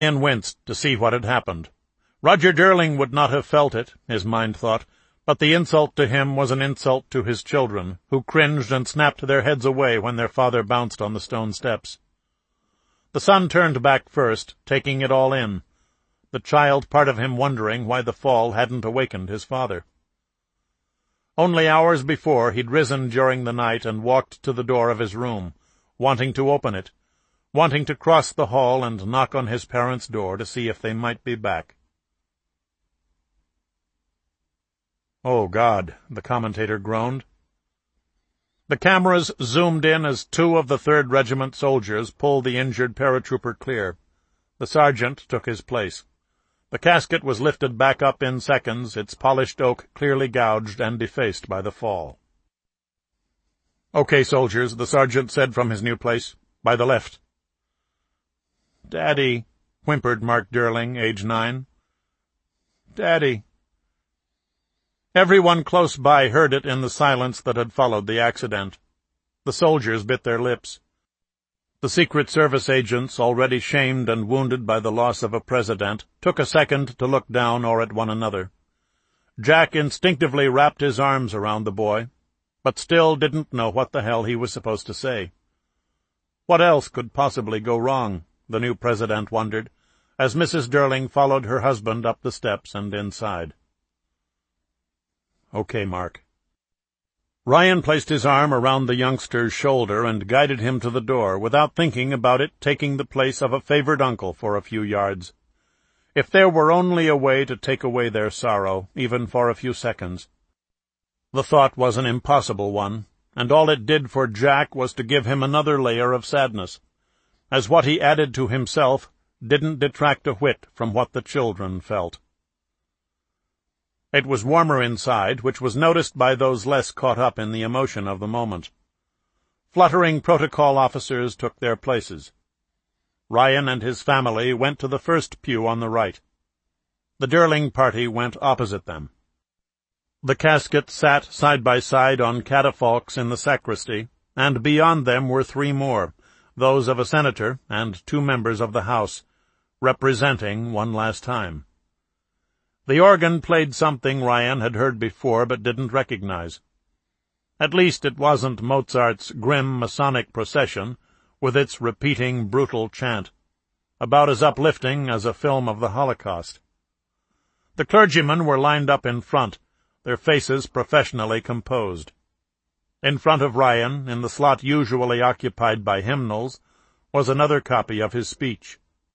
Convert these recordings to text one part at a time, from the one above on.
Ryan winced to see what had happened. Roger Durling would not have felt it, his mind thought, but the insult to him was an insult to his children, who cringed and snapped their heads away when their father bounced on the stone steps. The son turned back first, taking it all in, the child part of him wondering why the fall hadn't awakened his father. Only hours before he'd risen during the night and walked to the door of his room, wanting to open it, wanting to cross the hall and knock on his parents' door to see if they might be back. "Oh, God," the commentator groaned. The cameras zoomed in as 2 of the 3rd Regiment soldiers pulled the injured paratrooper clear. The sergeant took his place. The casket was lifted back up in seconds, its polished oak clearly gouged and defaced by the fall. "Okay, soldiers," the sergeant said from his new place. "By the left." "Daddy," whimpered Mark Durling, age 9. "Daddy." Everyone close by heard it in the silence that had followed the accident. The soldiers bit their lips. The Secret Service agents, already shamed and wounded by the loss of a president, took a second to look down or at one another. Jack instinctively wrapped his arms around the boy, but still didn't know what the hell he was supposed to say. What else could possibly go wrong, the new president wondered, as Mrs. Durling followed her husband up the steps and inside. "Okay, Mark." Ryan placed his arm around the youngster's shoulder and guided him to the door, without thinking about it taking the place of a favored uncle for a few yards. If there were only a way to take away their sorrow, even for a few seconds. The thought was an impossible one, and all it did for Jack was to give him another layer of sadness, as what he added to himself didn't detract a whit from what the children felt. It was warmer inside, which was noticed by those less caught up in the emotion of the moment. Fluttering protocol officers took their places. Ryan and his family went to the first pew on the right. The Durling party went opposite them. The casket sat side by side on catafalques in the sacristy, and beyond them were 3 more, those of a senator and 2 members of the House, representing one last time. The organ played something Ryan had heard before but didn't recognize. At least it wasn't Mozart's grim Masonic procession, with its repeating brutal chant, about as uplifting as a film of the Holocaust. The clergymen were lined up in front, their faces professionally composed. In front of Ryan, in the slot usually occupied by hymnals, was another copy of his speech.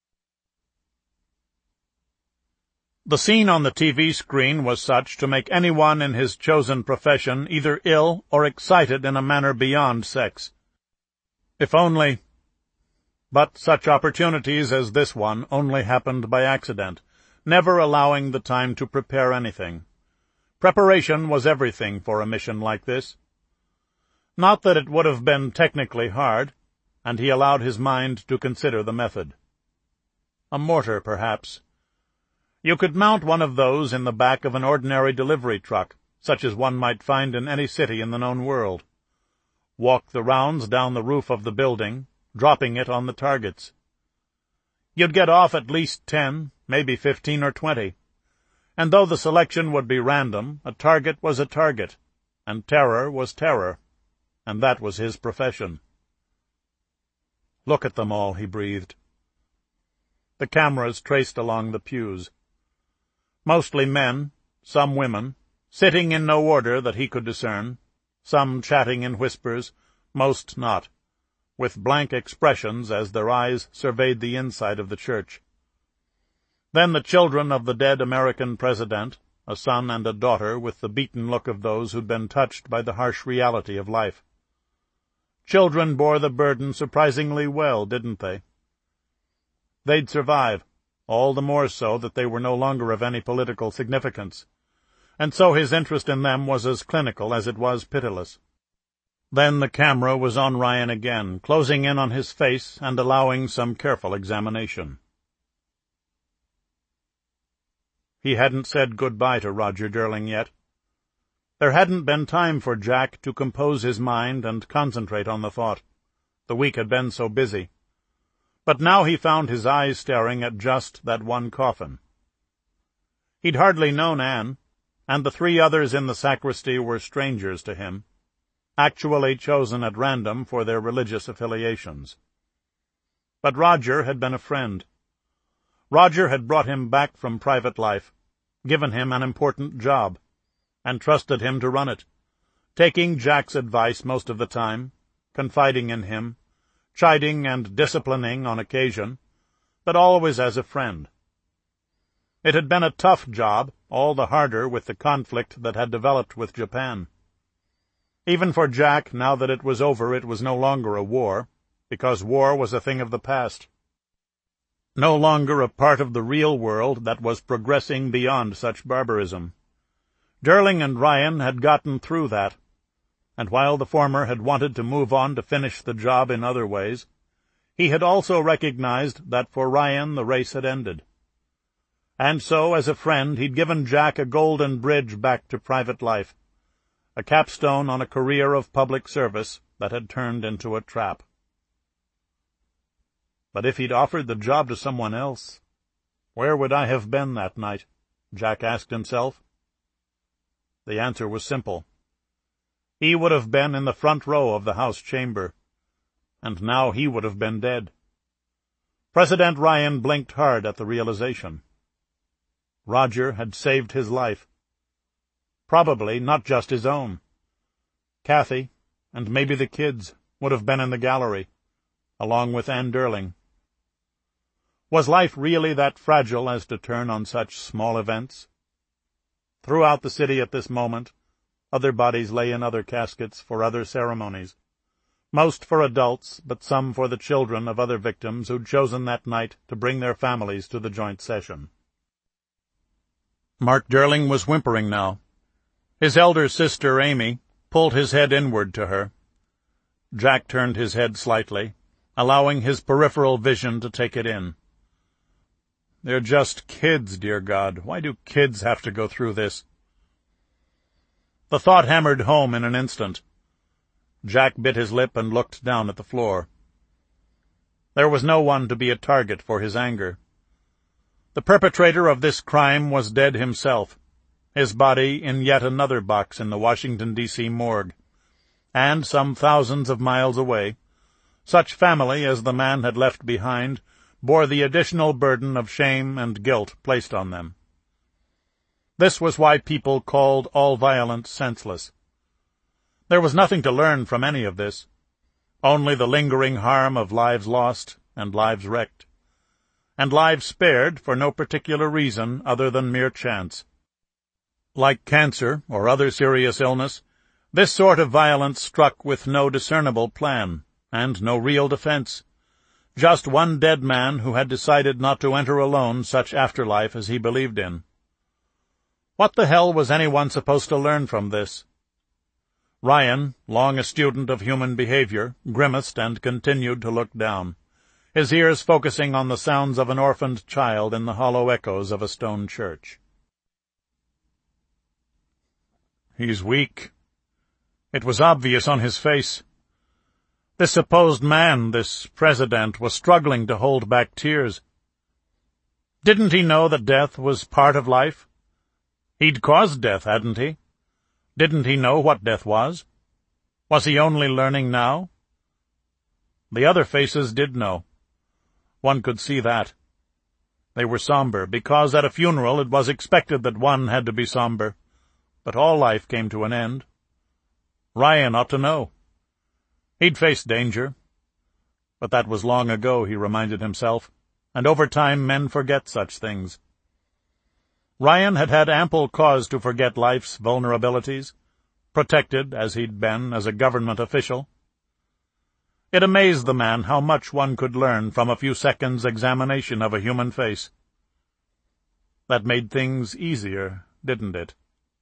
The scene on the TV screen was such to make anyone in his chosen profession either ill or excited in a manner beyond sex. If only— But such opportunities as this one only happened by accident, never allowing the time to prepare anything. Preparation was everything for a mission like this. Not that it would have been technically hard, and he allowed his mind to consider the method. A mortar, perhaps. You could mount one of those in the back of an ordinary delivery truck, such as one might find in any city in the known world. Walk the rounds down the roof of the building, dropping it on the targets. You'd get off at least 10, maybe 15 or 20. And though the selection would be random, a target was a target, and terror was terror, and that was his profession. "Look at them all," he breathed. The cameras traced along the pews. Mostly men, some women, sitting in no order that he could discern, some chatting in whispers, most not, with blank expressions as their eyes surveyed the inside of the church. Then the children of the dead American president, a son and a daughter with the beaten look of those who'd been touched by the harsh reality of life. Children bore the burden surprisingly well, didn't they? They'd survive, all the more so that they were no longer of any political significance, and so his interest in them was as clinical as it was pitiless. Then the camera was on Ryan again, closing in on his face and allowing some careful examination. He hadn't said goodbye to Roger Durling yet. There hadn't been time for Jack to compose his mind and concentrate on the thought. The week had been so busy. But now he found his eyes staring at just that one coffin. He'd hardly known Anne, and the 3 others in the sacristy were strangers to him, actually chosen at random for their religious affiliations. But Roger had been a friend. Roger had brought him back from private life, given him an important job, and trusted him to run it, taking Jack's advice most of the time, confiding in him, chiding and disciplining on occasion, but always as a friend. It had been a tough job, all the harder with the conflict that had developed with Japan. Even for Jack, now that it was over, it was no longer a war, because war was a thing of the past. No longer a part of the real world that was progressing beyond such barbarism. Durling and Ryan had gotten through that, and while the former had wanted to move on to finish the job in other ways, he had also recognized that for Ryan the race had ended. And so, as a friend, he'd given Jack a golden bridge back to private life, a capstone on a career of public service that had turned into a trap. But if he'd offered the job to someone else, where would I have been that night? Jack asked himself. The answer was simple. He would have been in the front row of the House chamber, and now he would have been dead. President Ryan blinked hard at the realization. Roger had saved his life. Probably not just his own. Kathy, and maybe the kids, would have been in the gallery, along with Anne Durling. Was life really that fragile as to turn on such small events? Throughout the city at this moment, other bodies lay in other caskets for other ceremonies, most for adults, but some for the children of other victims who'd chosen that night to bring their families to the joint session. Mark Durling was whimpering now. His elder sister, Amy, pulled his head inward to her. Jack turned his head slightly, allowing his peripheral vision to take it in. They're just kids, dear God. Why do kids have to go through this? The thought hammered home in an instant. Jack bit his lip and looked down at the floor. There was no one to be a target for his anger. The perpetrator of this crime was dead himself, his body in yet another box in the Washington, D.C. morgue, and some thousands of miles away, such family as the man had left behind bore the additional burden of shame and guilt placed on them. This was why people called all violence senseless. There was nothing to learn from any of this, only the lingering harm of lives lost and lives wrecked, and lives spared for no particular reason other than mere chance. Like cancer or other serious illness, this sort of violence struck with no discernible plan, and no real defense. Just one dead man who had decided not to enter alone such afterlife as he believed in. What the hell was anyone supposed to learn from this? Ryan, long a student of human behavior, grimaced and continued to look down, his ears focusing on the sounds of an orphaned child in the hollow echoes of a stone church. He's weak. It was obvious on his face. This supposed man, this president, was struggling to hold back tears. Didn't he know that death was part of life? He'd caused death, hadn't he? Didn't he know what death was? Was he only learning now? The other faces did know. One could see that. They were somber, because at a funeral it was expected that one had to be somber. But all life came to an end. Ryan ought to know. He'd faced danger. But that was long ago, he reminded himself, and over time men forget such things. Ryan had had ample cause to forget life's vulnerabilities, protected as he'd been as a government official. It amazed the man how much one could learn from a few seconds' examination of a human face. That made things easier, didn't it?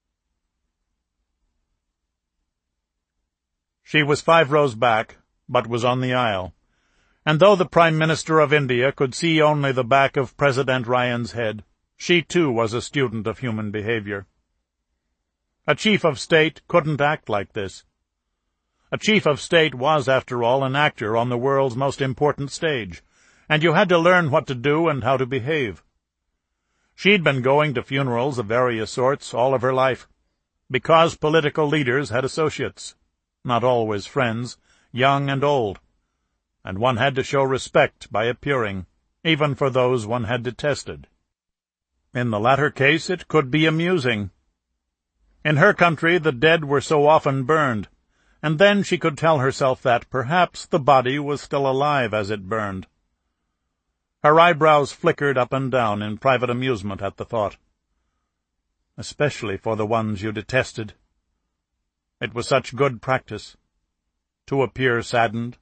She was 5 rows back, but was on the aisle, and though the Prime Minister of India could see only the back of President Ryan's head, she too was a student of human behavior. A chief of state couldn't act like this. A chief of state was, after all, an actor on the world's most important stage, and you had to learn what to do and how to behave. She'd been going to funerals of various sorts all of her life, because political leaders had associates, not always friends, young and old, and one had to show respect by appearing, even for those one had detested. In the latter case it could be amusing. In her country the dead were so often burned, and then she could tell herself that perhaps the body was still alive as it burned. Her eyebrows flickered up and down in private amusement at the thought. Especially for the ones you detested. It was such good practice, to appear saddened.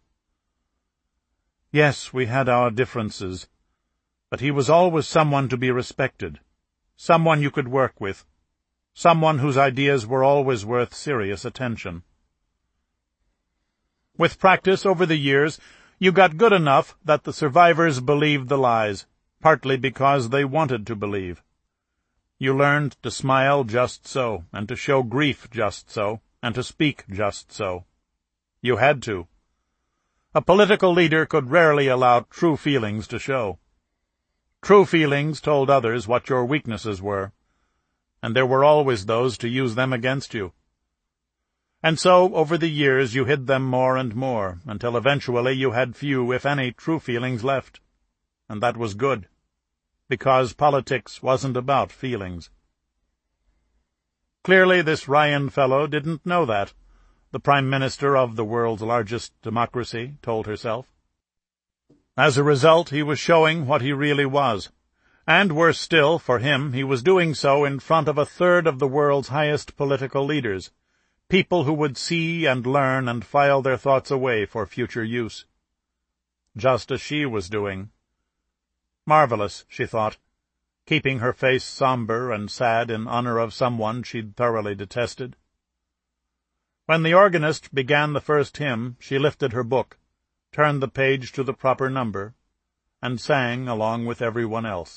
Yes, we had our differences, but he was always someone to be respected, someone you could work with, someone whose ideas were always worth serious attention. With practice over the years, you got good enough that the survivors believed the lies, partly because they wanted to believe. You learned to smile just so, and to show grief just so, and to speak just so. You had to. A political leader could rarely allow true feelings to show. True feelings told others what your weaknesses were, and there were always those to use them against you. And so, over the years, you hid them more and more, until eventually you had few, if any, true feelings left. And that was good, because politics wasn't about feelings. Clearly this Ryan fellow didn't know that, the Prime Minister of the world's largest democracy told herself. As a result, he was showing what he really was, and worse still, for him, he was doing so in front of a third of the world's highest political leaders, people who would see and learn and file their thoughts away for future use. Just as she was doing. Marvelous, she thought, keeping her face somber and sad in honor of someone she'd thoroughly detested. When the organist began the first hymn, she lifted her book, turned the page to the proper number, and sang along with everyone else.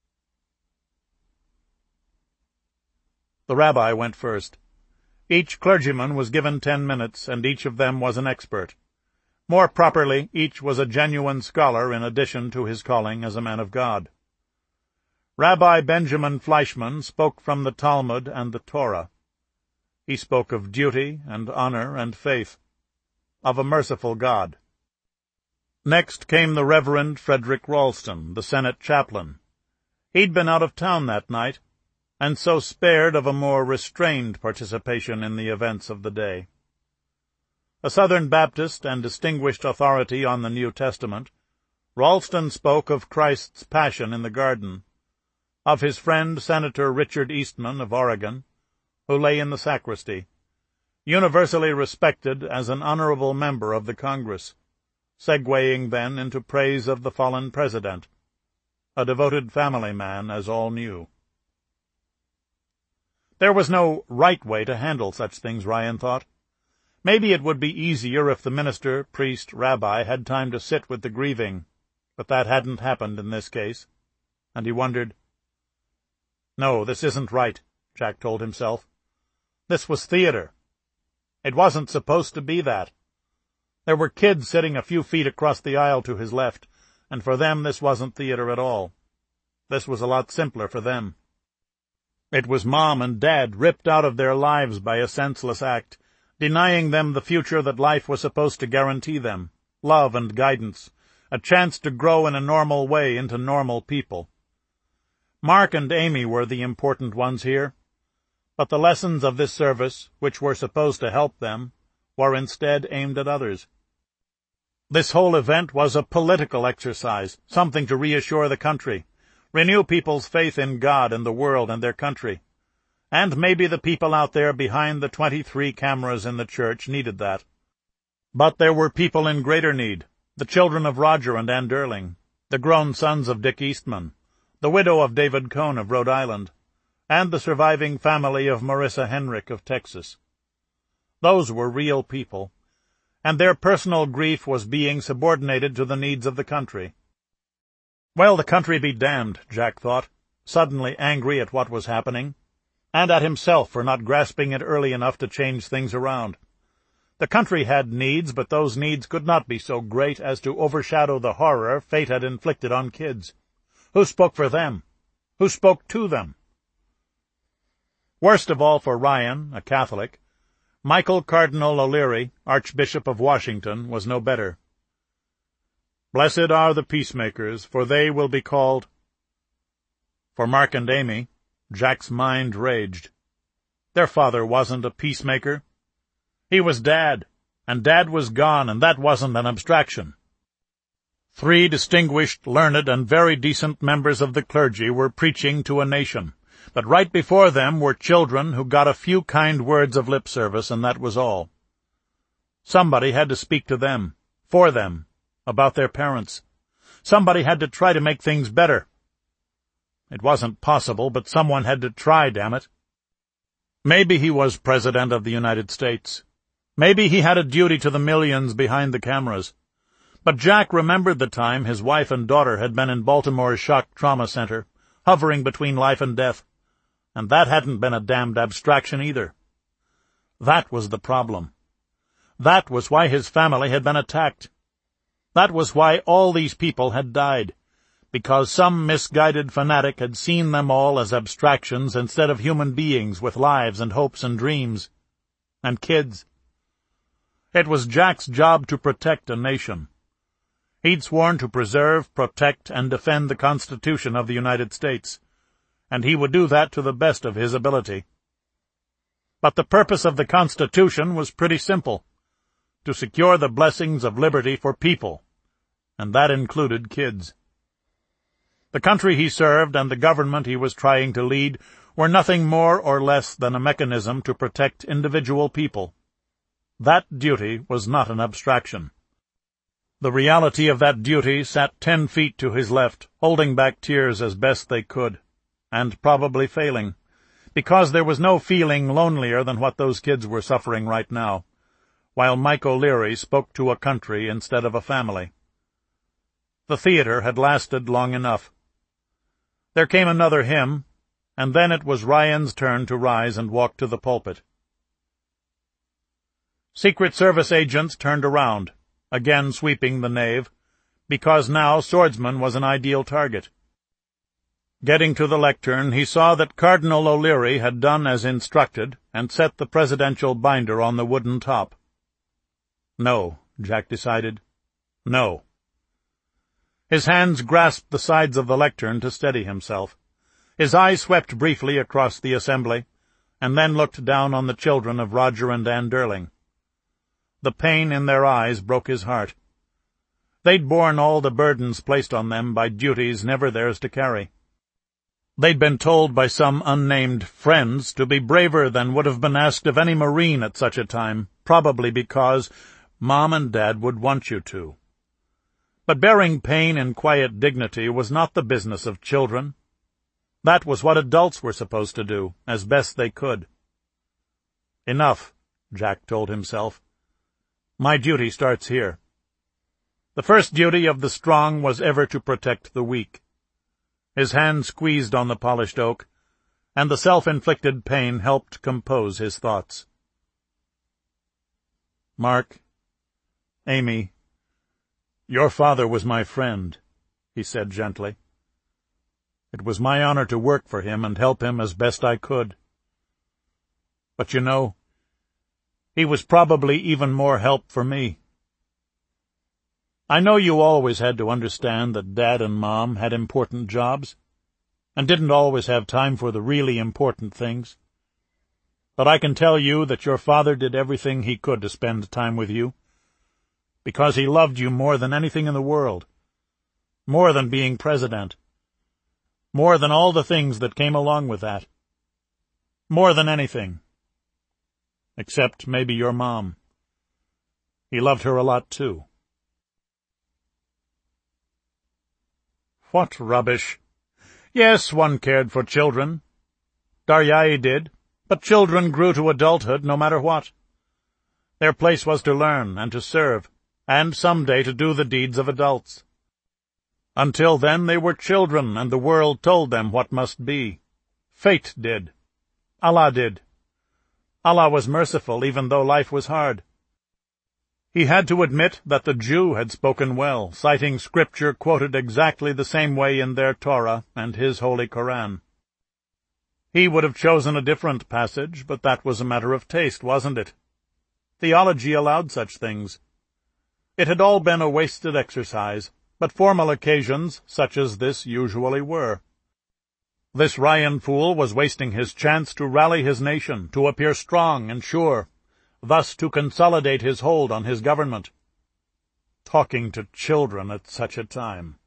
The rabbi went first. Each clergyman was given 10 minutes, and each of them was an expert. More properly, each was a genuine scholar in addition to his calling as a man of God. Rabbi Benjamin Fleischman spoke from the Talmud and the Torah. He spoke of duty and honor and faith, of a merciful God. Next came the Reverend Frederick Ralston, the Senate chaplain. He'd been out of town that night, and so spared of a more restrained participation in the events of the day. A Southern Baptist and distinguished authority on the New Testament, Ralston spoke of Christ's passion in the garden, of his friend Senator Richard Eastman of Oregon, who lay in the sacristy, universally respected as an honorable member of the Congress, segueing then into praise of the fallen president, a devoted family man, as all knew. There was no right way to handle such things, Ryan thought. Maybe it would be easier if the minister, priest, rabbi had time to sit with the grieving, but that hadn't happened in this case, and he wondered. No, this isn't right, Jack told himself. This was theater. It wasn't supposed to be that. There were kids sitting a few feet across the aisle to his left, and for them this wasn't theater at all. This was a lot simpler for them. It was Mom and Dad ripped out of their lives by a senseless act, denying them the future that life was supposed to guarantee them, love and guidance, a chance to grow in a normal way into normal people. Mark and Amy were the important ones here, but the lessons of this service, which were supposed to help them, were instead aimed at others. This whole event was a political exercise, something to reassure the country, renew people's faith in God and the world and their country. And maybe the people out there behind the 23 cameras in the church needed that. But there were people in greater need, the children of Roger and Ann Derling, the grown sons of Dick Eastman, the widow of David Cohn of Rhode Island, and the surviving family of Marissa Henrick of Texas. Those were real people, and their personal grief was being subordinated to the needs of the country. Well, the country be damned, Jack thought, suddenly angry at what was happening, and at himself for not grasping it early enough to change things around. The country had needs, but those needs could not be so great as to overshadow the horror fate had inflicted on kids. Who spoke for them? Who spoke to them? Worst of all for Ryan, a Catholic, Michael Cardinal O'Leary, Archbishop of Washington, was no better. "Blessed are the peacemakers, for they will be called—" For Mark and Amy, Jack's mind raged. Their father wasn't a peacemaker. He was Dad, and Dad was gone, and that wasn't an abstraction. 3 distinguished, learned, and very decent members of the clergy were preaching to a nation, but right before them were children who got a few kind words of lip service, and that was all. Somebody had to speak to them, for them, about their parents. Somebody had to try to make things better. It wasn't possible, but someone had to try, damn it. Maybe he was President of the United States. Maybe he had a duty to the millions behind the cameras. But Jack remembered the time his wife and daughter had been in Baltimore's shock trauma center, hovering between life and death, and that hadn't been a damned abstraction either. That was the problem. That was why his family had been attacked. That was why all these people had died, because some misguided fanatic had seen them all as abstractions instead of human beings with lives and hopes and dreams. And kids. It was Jack's job to protect a nation. He'd sworn to preserve, protect, and defend the Constitution of the United States, and he would do that to the best of his ability. But the purpose of the Constitution was pretty simple: to secure the blessings of liberty for people, and that included kids. The country he served and the government he was trying to lead were nothing more or less than a mechanism to protect individual people. That duty was not an abstraction. The reality of that duty sat 10 feet to his left, holding back tears as best they could, and probably failing, because there was no feeling lonelier than what those kids were suffering right now, while Mike O'Leary spoke to a country instead of a family. The theater had lasted long enough. There came another hymn, and then it was Ryan's turn to rise and walk to the pulpit. Secret Service agents turned around, again sweeping the nave, because now Swordsman was an ideal target. Getting to the lectern, he saw that Cardinal O'Leary had done as instructed and set the presidential binder on the wooden top. No, Jack decided. No. His hands grasped the sides of the lectern to steady himself. His eyes swept briefly across the assembly, and then looked down on the children of Roger and Ann Derling. The pain in their eyes broke his heart. They'd borne all the burdens placed on them by duties never theirs to carry. They'd been told by some unnamed friends to be braver than would have been asked of any Marine at such a time, probably because Mom and Dad would want you to. But bearing pain in quiet dignity was not the business of children. That was what adults were supposed to do, as best they could. Enough, Jack told himself. My duty starts here. The first duty of the strong was ever to protect the weak. His hand squeezed on the polished oak, and the self-inflicted pain helped compose his thoughts. Mark, Amy, your father was my friend, he said gently. It was my honor to work for him and help him as best I could. But you know, he was probably even more help for me. I know you always had to understand that Dad and Mom had important jobs, and didn't always have time for the really important things. But I can tell you that your father did everything he could to spend time with you, because he loved you more than anything in the world, more than being president, more than all the things that came along with that, more than anything. Except maybe your mom. He loved her a lot, too. What rubbish. Yes, one cared for children. Daryaei did, but children grew to adulthood no matter what. Their place was to learn and to serve, and someday to do the deeds of adults. Until then they were children, and the world told them what must be. Fate did. Allah did. Allah was merciful even though life was hard. He had to admit that the Jew had spoken well, citing scripture quoted exactly the same way in their Torah and his Holy Koran. He would have chosen a different passage, but that was a matter of taste, wasn't it? Theology allowed such things. It had all been a wasted exercise, but formal occasions such as this usually were. This Ryan fool was wasting his chance to rally his nation, to appear strong and sure, thus to consolidate his hold on his government. Talking to children at such a time.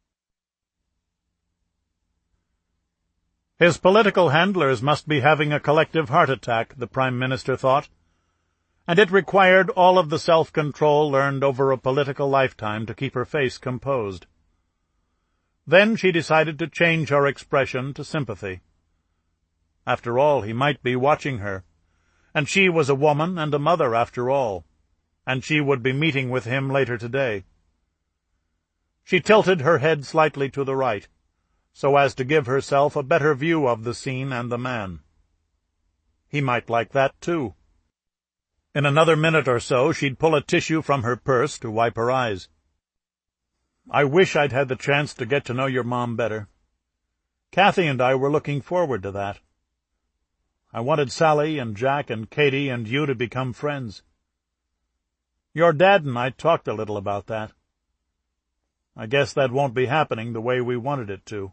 His political handlers must be having a collective heart attack, the Prime Minister thought, and it required all of the self-control learned over a political lifetime to keep her face composed. Then she decided to change her expression to sympathy. After all, he might be watching her, and she was a woman and a mother after all, and she would be meeting with him later today. She tilted her head slightly to the right, so as to give herself a better view of the scene and the man. He might like that, too. In another minute or so she'd pull a tissue from her purse to wipe her eyes. "I wish I'd had the chance to get to know your mom better. Kathy and I were looking forward to that. I wanted Sally and Jack and Katie and you to become friends. Your dad and I talked a little about that. I guess that won't be happening the way we wanted it to."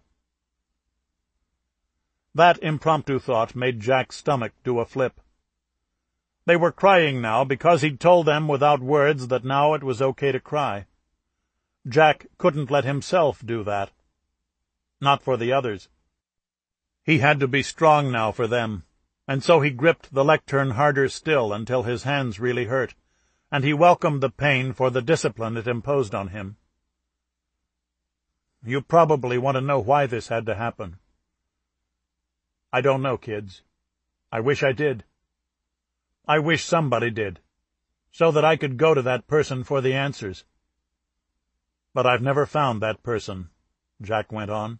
That impromptu thought made Jack's stomach do a flip. They were crying now because he'd told them without words that now it was okay to cry. Jack couldn't let himself do that. Not for the others. He had to be strong now for them, and so he gripped the lectern harder still until his hands really hurt, and he welcomed the pain for the discipline it imposed on him. "You probably want to know why this had to happen." "I don't know, kids. I wish I did. I wish somebody did, so that I could go to that person for the answers. But I've never found that person," Jack went on.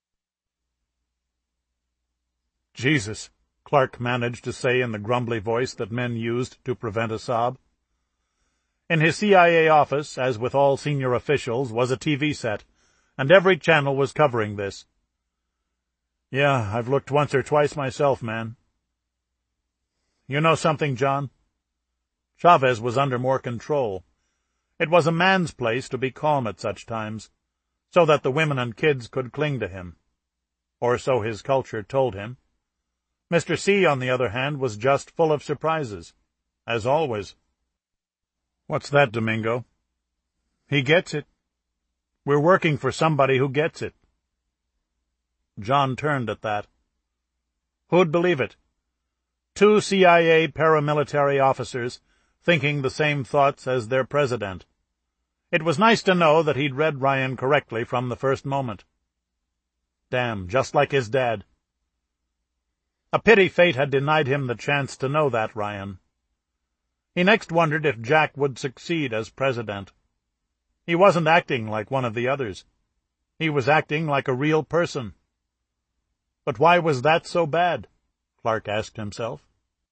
"Jesus," Clark managed to say in the grumbly voice that men used to prevent a sob. In his CIA office, as with all senior officials, was a TV set, and every channel was covering this. "Yeah, I've looked once or twice myself, man. You know something, John? Chavez was under more control. It was a man's place to be calm at such times, so that the women and kids could cling to him. Or so his culture told him. Mr. C, on the other hand, was just full of surprises, as always." "What's that, Domingo?" "He gets it. We're working for somebody who gets it." John turned at that. Who'd believe it? 2 CIA paramilitary officers thinking the same thoughts as their president. It was nice to know that he'd read Ryan correctly from the first moment. Damn, just like his dad. A pity fate had denied him the chance to know that Ryan. He next wondered if Jack would succeed as president. He wasn't acting like one of the others. He was acting like a real person. But why was that so bad? Clark asked himself.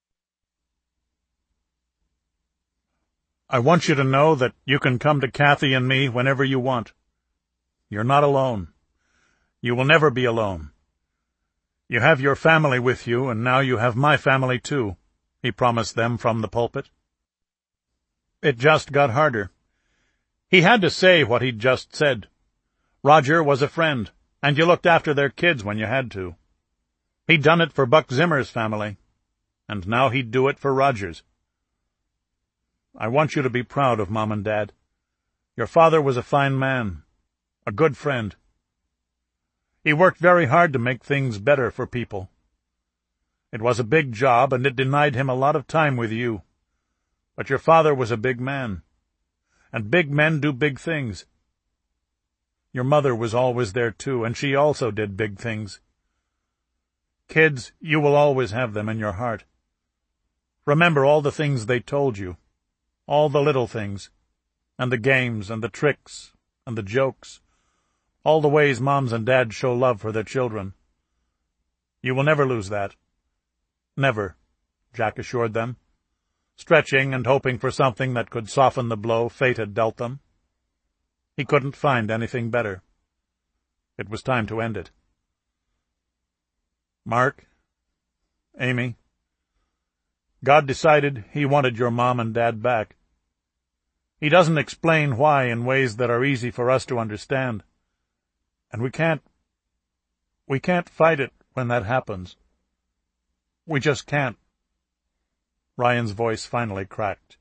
"I want you to know that you can come to Kathy and me whenever you want. You're not alone. You will never be alone. You have your family with you, and now you have my family too," he promised them from the pulpit. It just got harder. He had to say what he'd just said. Roger was a friend, and you looked after their kids when you had to. He'd done it for Buck Zimmer's family, and now he'd do it for Roger's. "I want you to be proud of Mom and Dad. Your father was a fine man, a good friend. He worked very hard to make things better for people. It was a big job, and it denied him a lot of time with you. But your father was a big man, and big men do big things. Your mother was always there, too, and she also did big things. Kids, you will always have them in your heart. Remember all the things they told you, all the little things, and the games and the tricks and the jokes, all the ways moms and dads show love for their children. You will never lose that. Never," Jack assured them, stretching and hoping for something that could soften the blow fate had dealt them. He couldn't find anything better. It was time to end it. Mark, Amy, God decided He wanted your Mom and Dad back. He doesn't explain why in ways that are easy for us to understand. And we can't fight it when that happens. We just can't. Ryan's voice finally cracked.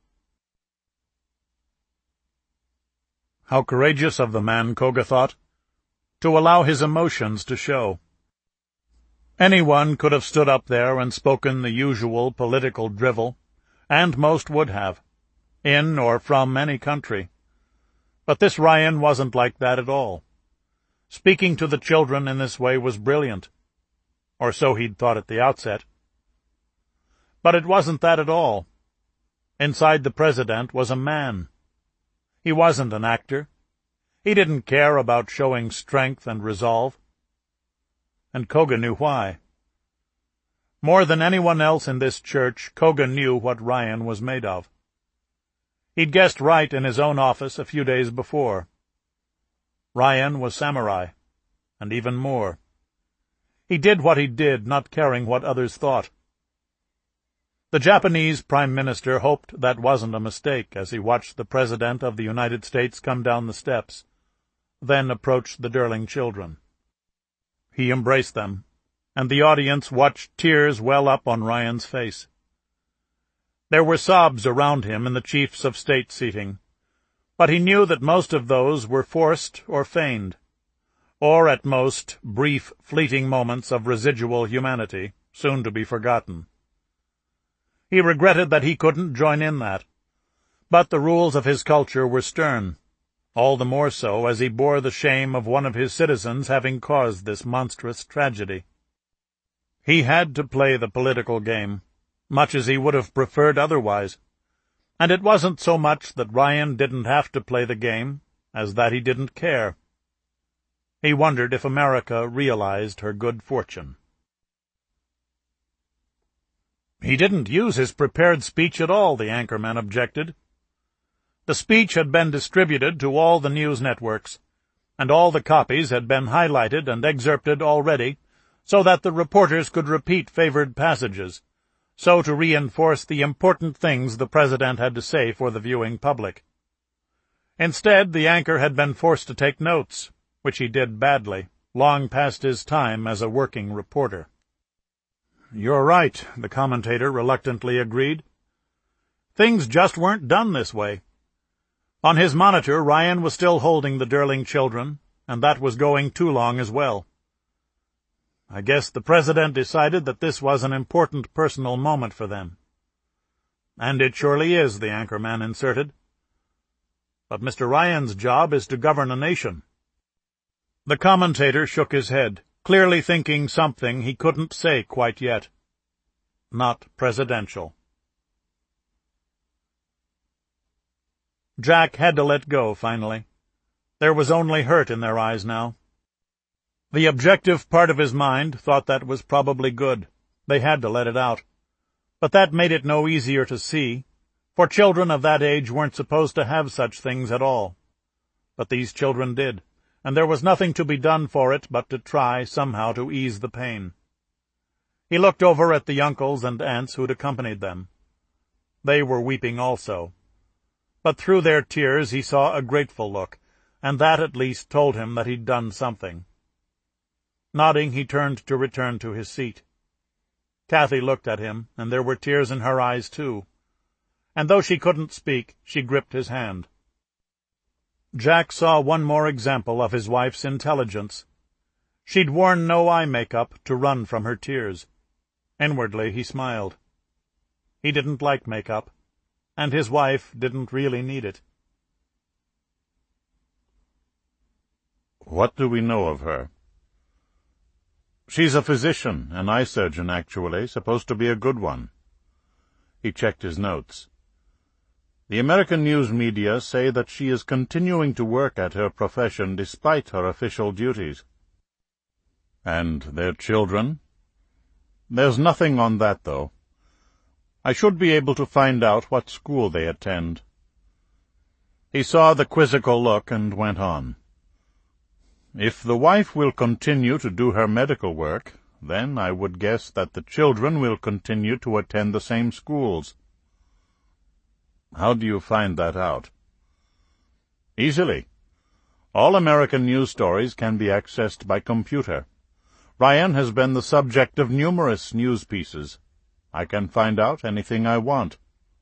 How courageous of the man, Koga thought, to allow his emotions to show. Anyone could have stood up there and spoken the usual political drivel, and most would have, in or from any country. But this Ryan wasn't like that at all. Speaking to the children in this way was brilliant, or so he'd thought at the outset. But it wasn't that at all. Inside the President was a man. He wasn't an actor. He didn't care about showing strength and resolve. And Koga knew why. More than anyone else in this church, Koga knew what Ryan was made of. He'd guessed right in his own office a few days before. Ryan was samurai, and even more. He did what he did, not caring what others thought. The Japanese Prime Minister hoped that wasn't a mistake as he watched the President of the United States come down the steps, then approach the Derling children. He embraced them, and the audience watched tears well up on Ryan's face. There were sobs around him in the chiefs of state seating, but he knew that most of those were forced or feigned, or at most brief, fleeting moments of residual humanity, soon to be forgotten. He regretted that he couldn't join in that, but the rules of his culture were stern, all the more so as he bore the shame of one of his citizens having caused this monstrous tragedy. He had to play the political game, much as he would have preferred otherwise, and it wasn't so much that Ryan didn't have to play the game as that he didn't care. He wondered if America realized her good fortune. He didn't use his prepared speech at all, the anchorman objected. The speech had been distributed to all the news networks, and all the copies had been highlighted and excerpted already, so that the reporters could repeat favored passages, so to reinforce the important things the President had to say for the viewing public. Instead, the anchor had been forced to take notes, which he did badly, long past his time as a working reporter. "You're right," the commentator reluctantly agreed. Things just weren't done this way. On his monitor, Ryan was still holding the Derling children, and that was going too long as well. I guess the President decided that this was an important personal moment for them. And it surely is, the anchorman inserted. But Mr. Ryan's job is to govern a nation. The commentator shook his head, clearly thinking something he couldn't say quite yet. Not presidential. Jack had to let go, finally. There was only hurt in their eyes now. The objective part of his mind thought that was probably good. They had to let it out. But that made it no easier to see, for children of that age weren't supposed to have such things at all. But these children did, and there was nothing to be done for it but to try somehow to ease the pain. He looked over at the uncles and aunts who'd accompanied them. They were weeping also. But through their tears he saw a grateful look, and that at least told him that he'd done something. Nodding, he turned to return to his seat. Kathy looked at him, and there were tears in her eyes too. And though she couldn't speak, she gripped his hand. Jack saw one more example of his wife's intelligence. She'd worn no eye makeup to run from her tears. Inwardly he smiled. He didn't like makeup, and his wife didn't really need it. What do we know of her? She's a physician, an eye surgeon, actually, supposed to be a good one. He checked his notes. The American news media say that she is continuing to work at her profession despite her official duties. And their children? There's nothing on that, though. I should be able to find out what school they attend." He saw the quizzical look and went on. "If the wife will continue to do her medical work, then I would guess that the children will continue to attend the same schools." "How do you find that out?" "Easily. All American news stories can be accessed by computer. Ryan has been the subject of numerous news pieces. I can find out anything I want."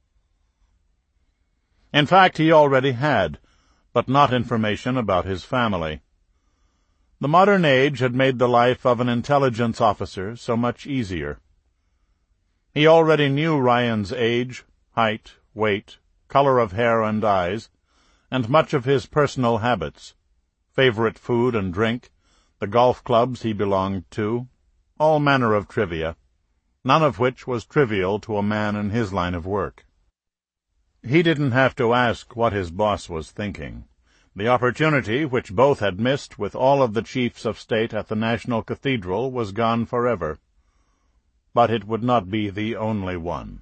In fact, he already had, but not information about his family. The modern age had made the life of an intelligence officer so much easier. He already knew Ryan's age, height, weight, color of hair and eyes, and much of his personal habits, favorite food and drink, the golf clubs he belonged to, all manner of trivia, none of which was trivial to a man in his line of work. He didn't have to ask what his boss was thinking. The opportunity, which both had missed with all of the chiefs of state at the National Cathedral, was gone forever. But it would not be the only one.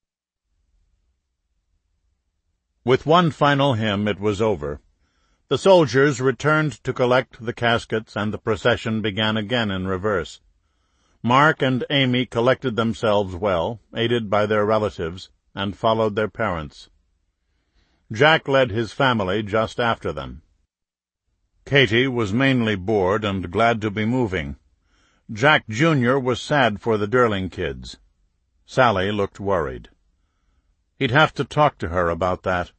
With one final hymn it was over. The soldiers returned to collect the caskets, and the procession began again in reverse. Mark and Amy collected themselves well, aided by their relatives, and followed their parents. Jack led his family just after them. Katie was mainly bored and glad to be moving. Jack Jr. was sad for the Durling kids. Sally looked worried. He'd have to talk to her about that.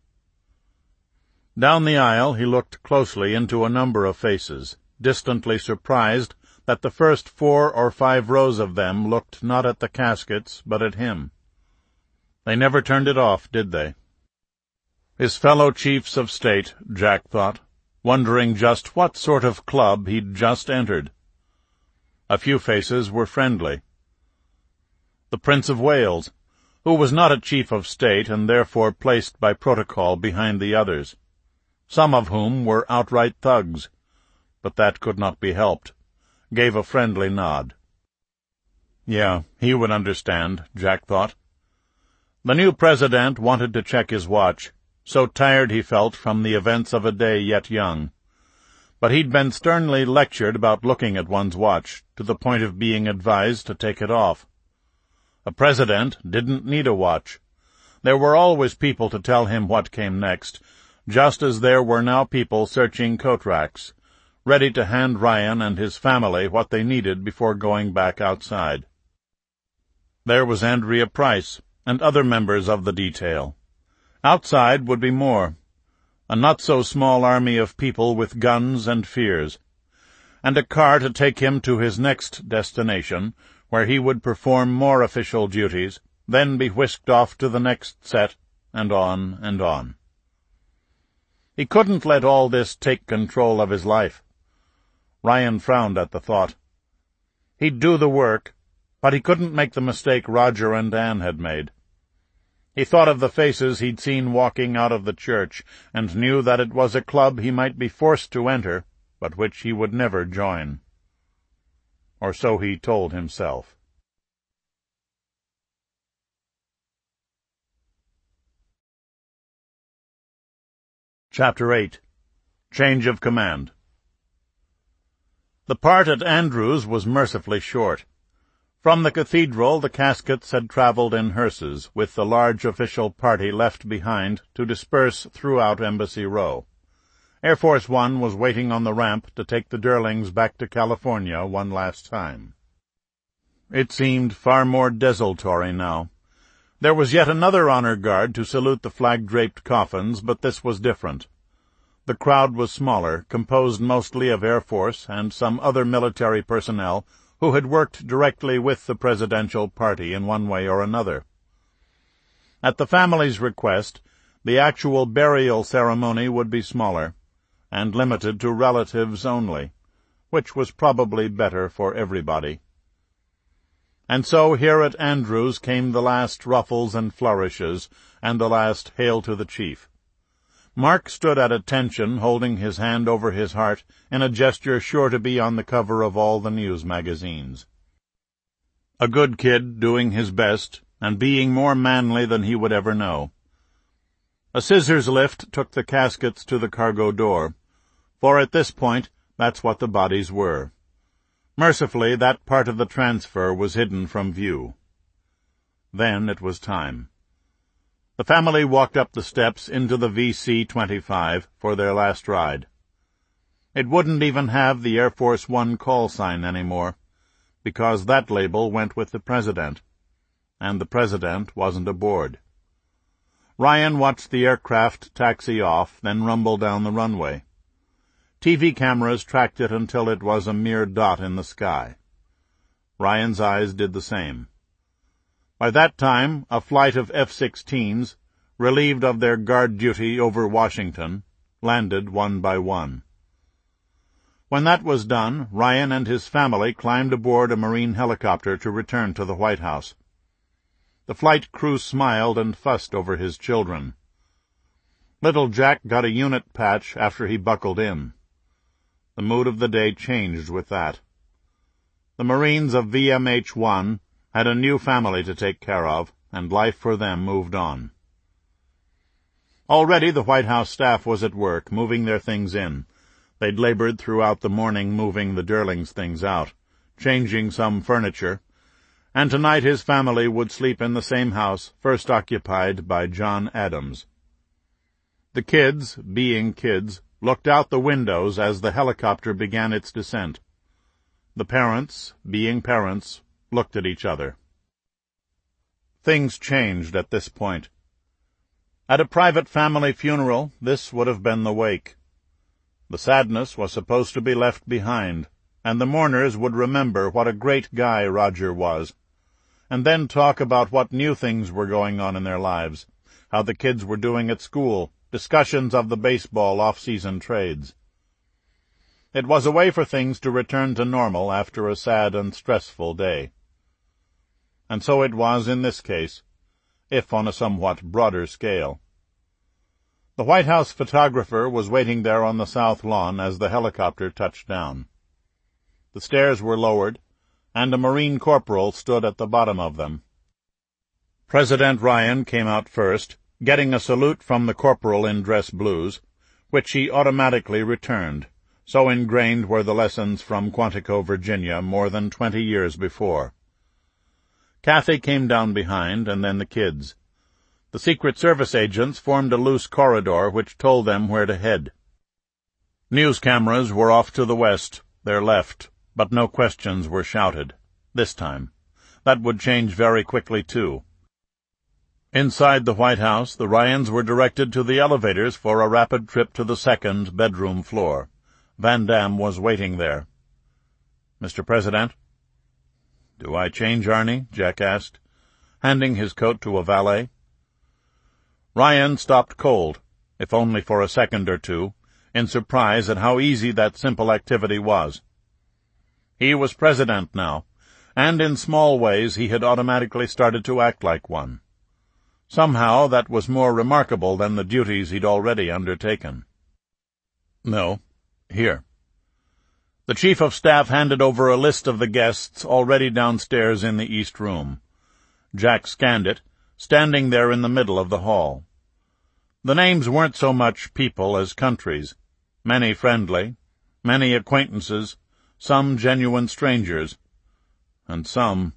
Down the aisle he looked closely into a number of faces, distantly surprised that the first 4 or 5 rows of them looked not at the caskets, but at him. They never turned it off, did they? His fellow chiefs of state, Jack thought, wondering just what sort of club he'd just entered. A few faces were friendly. The Prince of Wales, who was not a chief of state and therefore placed by protocol behind the others, some of whom were outright thugs, but that could not be helped, gave a friendly nod. Yeah, he would understand, Jack thought. The new president wanted to check his watch, so tired he felt from the events of a day yet young. But he'd been sternly lectured about looking at one's watch, to the point of being advised to take it off. A president didn't need a watch. There were always people to tell him what came next, just as there were now people searching coat racks, ready to hand Ryan and his family what they needed before going back outside. There was Andrea Price and other members of the detail. Outside would be more, a not-so-small army of people with guns and fears, and a car to take him to his next destination, where he would perform more official duties, then be whisked off to the next set, and on and on. He couldn't let all this take control of his life. Ryan frowned at the thought. He'd do the work, but he couldn't make the mistake Roger and Anne had made. He thought of the faces he'd seen walking out of the church, and knew that it was a club he might be forced to enter, but which he would never join. Or so he told himself. Chapter 8. Change of Command. The part at Andrews was mercifully short. From the cathedral the caskets had travelled in hearses, with the large official party left behind to disperse throughout Embassy Row. Air Force One was waiting on the ramp to take the Durlings back to California one last time. It seemed far more desultory now. There was yet another honor guard to salute the flag-draped coffins, but this was different. The crowd was smaller, composed mostly of Air Force and some other military personnel who had worked directly with the presidential party in one way or another. At the family's request, the actual burial ceremony would be smaller, and limited to relatives only, which was probably better for everybody. And so here at Andrews came the last ruffles and flourishes, and the last hail to the chief. Mark stood at attention, holding his hand over his heart, in a gesture sure to be on the cover of all the news magazines. A good kid doing his best, and being more manly than he would ever know. A scissors lift took the caskets to the cargo door, for at this point that's what the bodies were. Mercifully, that part of the transfer was hidden from view. Then it was time. The family walked up the steps into the VC-25 for their last ride. It wouldn't even have the Air Force One call sign anymore, because that label went with the president, and the president wasn't aboard. Ryan watched the aircraft taxi off, then rumble down the runway. TV cameras tracked it until it was a mere dot in the sky. Ryan's eyes did the same. By that time, a flight of F-16s, relieved of their guard duty over Washington, landed one by one. When that was done, Ryan and his family climbed aboard a Marine helicopter to return to the White House. The flight crew smiled and fussed over his children. Little Jack got a unit patch after he buckled in. The mood of the day changed with that. The Marines of VMH-1 had a new family to take care of, and life for them moved on. Already the White House staff was at work, moving their things in. They'd labored throughout the morning moving the Derlings' things out, changing some furniture, and tonight his family would sleep in the same house first occupied by John Adams. The kids, being kids, looked out the windows as the helicopter began its descent. The parents, being parents, looked at each other. Things changed at this point. At a private family funeral, this would have been the wake. The sadness was supposed to be left behind, and the mourners would remember what a great guy Roger was, and then talk about what new things were going on in their lives, how the kids were doing at school, discussions of the baseball off-season trades. It was a way for things to return to normal after a sad and stressful day. And so it was in this case, if on a somewhat broader scale. The White House photographer was waiting there on the south lawn as the helicopter touched down. The stairs were lowered, and a Marine corporal stood at the bottom of them. President Ryan came out first, getting a salute from the corporal in dress blues, which he automatically returned, so ingrained were the lessons from Quantico, Virginia, more than 20 years before. Kathy came down behind, and then the kids. The Secret Service agents formed a loose corridor which told them where to head. News cameras were off to the west, their left, but no questions were shouted. This time. That would change very quickly, too. Inside the White House, the Ryans were directed to the elevators for a rapid trip to the second bedroom floor. Van Damme was waiting there. "Mr. President?" "Do I change, Arnie?" Jack asked, handing his coat to a valet. Ryan stopped cold, if only for a second or two, in surprise at how easy that simple activity was. He was president now, and in small ways he had automatically started to act like one. Somehow that was more remarkable than the duties he'd already undertaken. "No. Here." The Chief of Staff handed over a list of the guests already downstairs in the East Room. Jack scanned it, standing there in the middle of the hall. The names weren't so much people as countries, many friendly, many acquaintances, some genuine strangers, and some—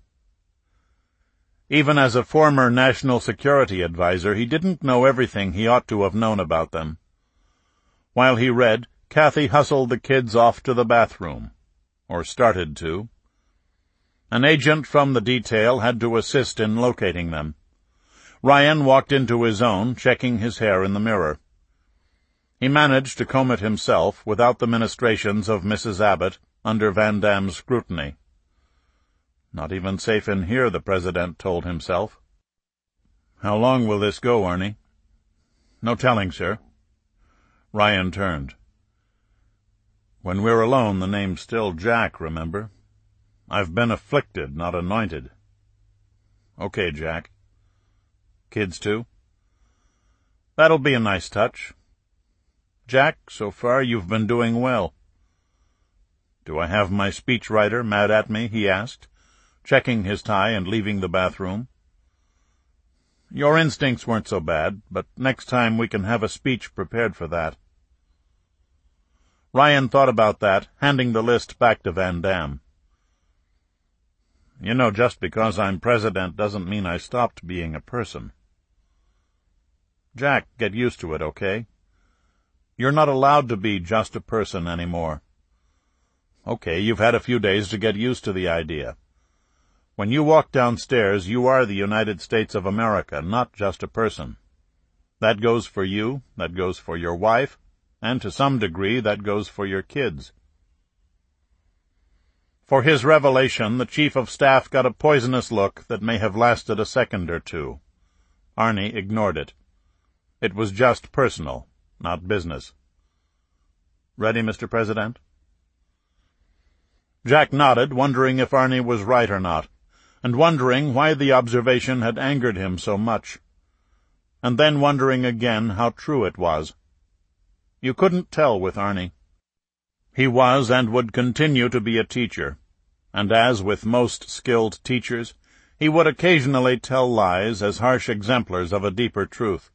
Even as a former national security advisor, he didn't know everything he ought to have known about them. While he read, Kathy hustled the kids off to the bathroom, or started to. An agent from the detail had to assist in locating them. Ryan walked into his own, checking his hair in the mirror. He managed to comb it himself without the ministrations of Mrs. Abbott under Van Damme's scrutiny. Not even safe in here, the president told himself. "How long will this go, Arnie?" "No telling, sir." Ryan turned. "When we're alone, the name's still Jack, remember? I've been afflicted, not anointed." "Okay, Jack." "Kids, too?" "That'll be a nice touch." "Jack, so far you've been doing well." "Do I have my speechwriter mad at me?" he asked, checking his tie and leaving the bathroom. Your instincts weren't so bad, but next time we can have a speech prepared for that." Ryan thought about that, handing the list back to Van Damme. "You know, just because I'm president doesn't mean I stopped being a person." "Jack, get used to it, okay? You're not allowed to be just a person anymore." "Okay, you've had a few days to get used to the idea. When you walk downstairs, you are the United States of America, not just a person. That goes for you, that goes for your wife, and to some degree that goes for your kids." For his revelation, the Chief of Staff got a poisonous look that may have lasted a second or two. Arnie ignored it. It was just personal, not business. "Ready, Mr. President?" Jack nodded, wondering if Arnie was right or not, and wondering why the observation had angered him so much, and then wondering again how true it was. You couldn't tell with Arnie. He was and would continue to be a teacher, and as with most skilled teachers, he would occasionally tell lies as harsh exemplars of a deeper truth.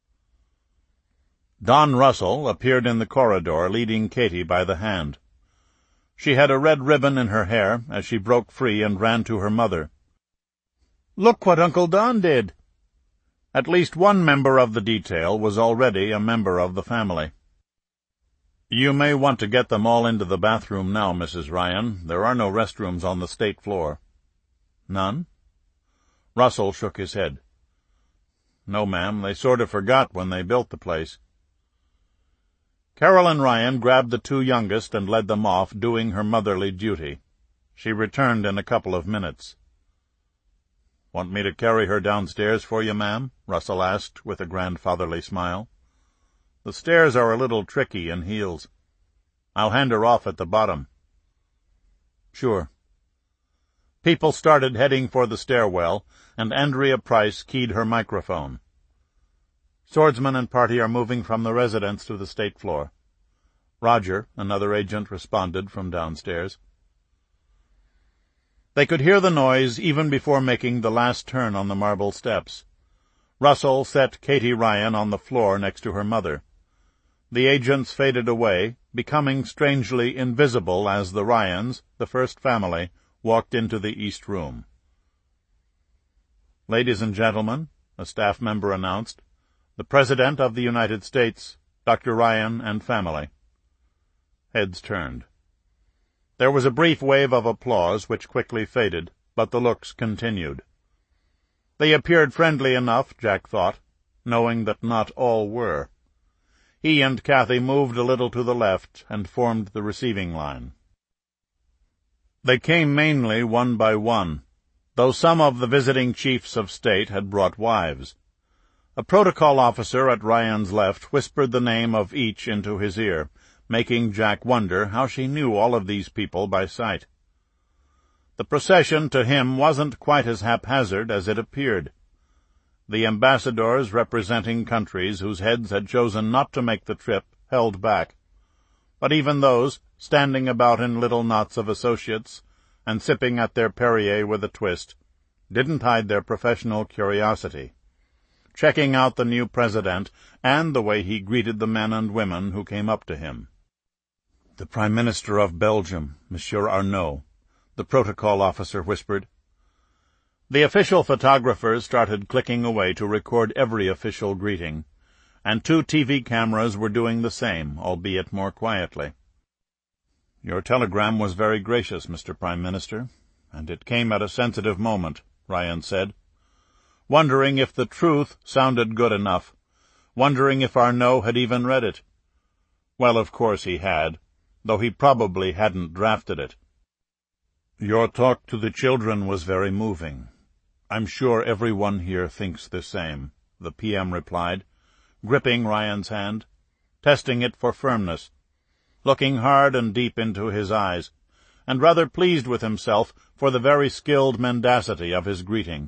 Don Russell appeared in the corridor, leading Katie by the hand. She had a red ribbon in her hair as she broke free and ran to her mother. "Look what Uncle Don did!" At least one member of the detail was already a member of the family. "You may want to get them all into the bathroom now, Mrs. Ryan. There are no restrooms on the state floor." "None?" Russell shook his head. "No, ma'am. They sort of forgot when they built the place." Carolyn Ryan grabbed the two youngest and led them off, doing her motherly duty. She returned in a couple of minutes. "Want me to carry her downstairs for you, ma'am?" Russell asked with a grandfatherly smile. "The stairs are a little tricky in heels. I'll hand her off at the bottom." "Sure." People started heading for the stairwell, and Andrea Price keyed her microphone. "Swordsman and party are moving from the residence to the state floor." "Roger," another agent responded from downstairs. They could hear the noise even before making the last turn on the marble steps. Russell set Katie Ryan on the floor next to her mother. The agents faded away, becoming strangely invisible as the Ryans, the first family, walked into the East Room. "Ladies and gentlemen," a staff member announced, "the President of the United States, Dr. Ryan and family." Heads turned. There was a brief wave of applause, which quickly faded, but the looks continued. They appeared friendly enough, Jack thought, knowing that not all were. He and Kathy moved a little to the left and formed the receiving line. They came mainly one by one, though some of the visiting chiefs of state had brought wives. A protocol officer at Ryan's left whispered the name of each into his ear, making Jack wonder how she knew all of these people by sight. The procession to him wasn't quite as haphazard as it appeared. The ambassadors representing countries whose heads had chosen not to make the trip held back, but even those, standing about in little knots of associates and sipping at their Perrier with a twist, didn't hide their professional curiosity, checking out the new president and the way he greeted the men and women who came up to him. "The Prime Minister of Belgium, Monsieur Arnault," the protocol officer whispered. The official photographers started clicking away to record every official greeting, and 2 TV cameras were doing the same, albeit more quietly. "Your telegram was very gracious, Mr. Prime Minister, and it came at a sensitive moment," Ryan said, wondering if the truth sounded good enough, wondering if Arnault had even read it. Well, of course he had, though he probably hadn't drafted it. "Your talk to the children was very moving. I'm sure everyone here thinks the same," the PM replied, gripping Ryan's hand, testing it for firmness, looking hard and deep into his eyes, and rather pleased with himself for the very skilled mendacity of his greeting.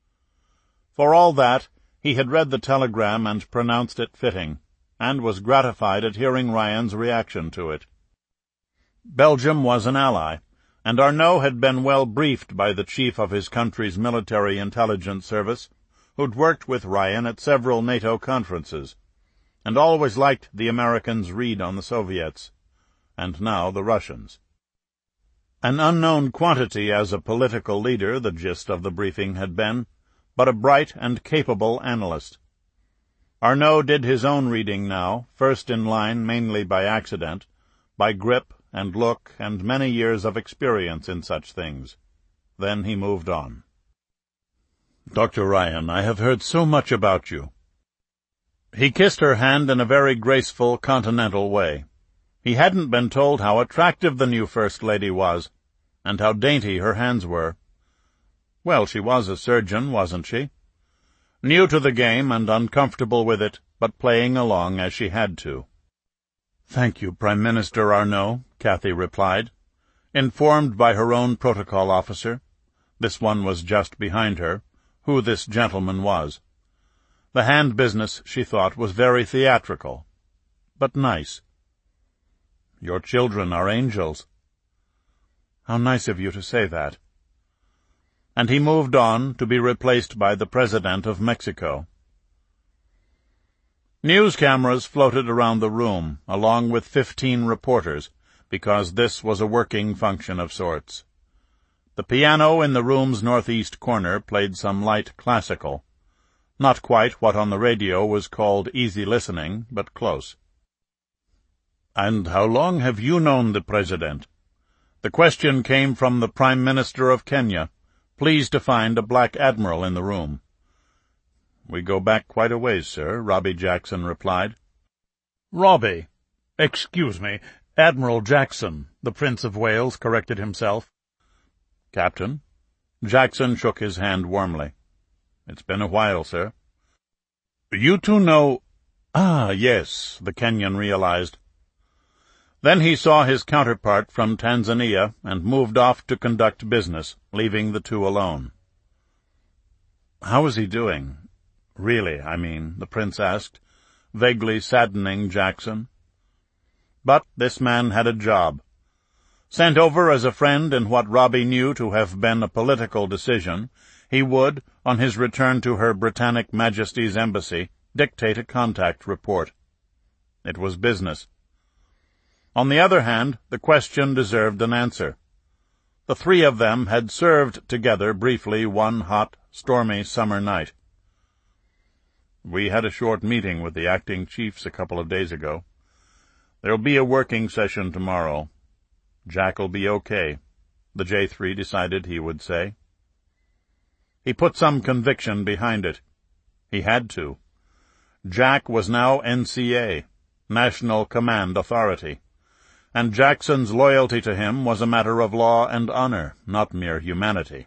For all that, he had read the telegram and pronounced it fitting, and was gratified at hearing Ryan's reaction to it. Belgium was an ally, and Arnault had been well briefed by the chief of his country's military intelligence service, who'd worked with Ryan at several NATO conferences, and always liked the Americans' read on the Soviets, and now the Russians. An unknown quantity as a political leader, the gist of the briefing had been, but a bright and capable analyst. Arnaud did his own reading now, first in line mainly by accident, by grip and look and many years of experience in such things. Then he moved on. "Dr. Ryan, I have heard so much about you." He kissed her hand in a very graceful, continental way. He hadn't been told how attractive the new First Lady was, and how dainty her hands were. Well, she was a surgeon, wasn't she? New to the game and uncomfortable with it, but playing along as she had to. "Thank you, Prime Minister Arnaud," Cathy replied, informed by her own protocol officer, this one was just behind her, who this gentleman was. The hand business, she thought, was very theatrical, but nice. "Your children are angels." "How nice of you to say that." And he moved on to be replaced by the President of Mexico. News cameras floated around the room, along with 15 reporters, because this was a working function of sorts. The piano in the room's northeast corner played some light classical. Not quite what on the radio was called easy listening, but close. "And how long have you known the President?" The question came from the Prime Minister of Kenya, pleased to find a black admiral in the room. "We go back quite a ways, sir," Robbie Jackson replied. "Robbie. Excuse me, Admiral Jackson," the Prince of Wales corrected himself. "Captain." Jackson shook his hand warmly. "It's been a while, sir." "You two know—" "Ah, yes," the Kenyan realized. Then he saw his counterpart from Tanzania and moved off to conduct business, leaving the two alone. "How is he doing? Really, I mean," the prince asked, vaguely saddening Jackson. But this man had a job. Sent over as a friend in what Robbie knew to have been a political decision, he would, on his return to Her Britannic Majesty's embassy, dictate a contact report. It was business. On the other hand, the question deserved an answer. The three of them had served together briefly one hot, stormy summer night. "We had a short meeting with the acting chiefs a couple of days ago. There'll be a working session tomorrow. Jack'll be okay," the J3 decided he would say. He put some conviction behind it. He had to. Jack was now NCA, National Command Authority, and Jackson's loyalty to him was a matter of law and honor, not mere humanity.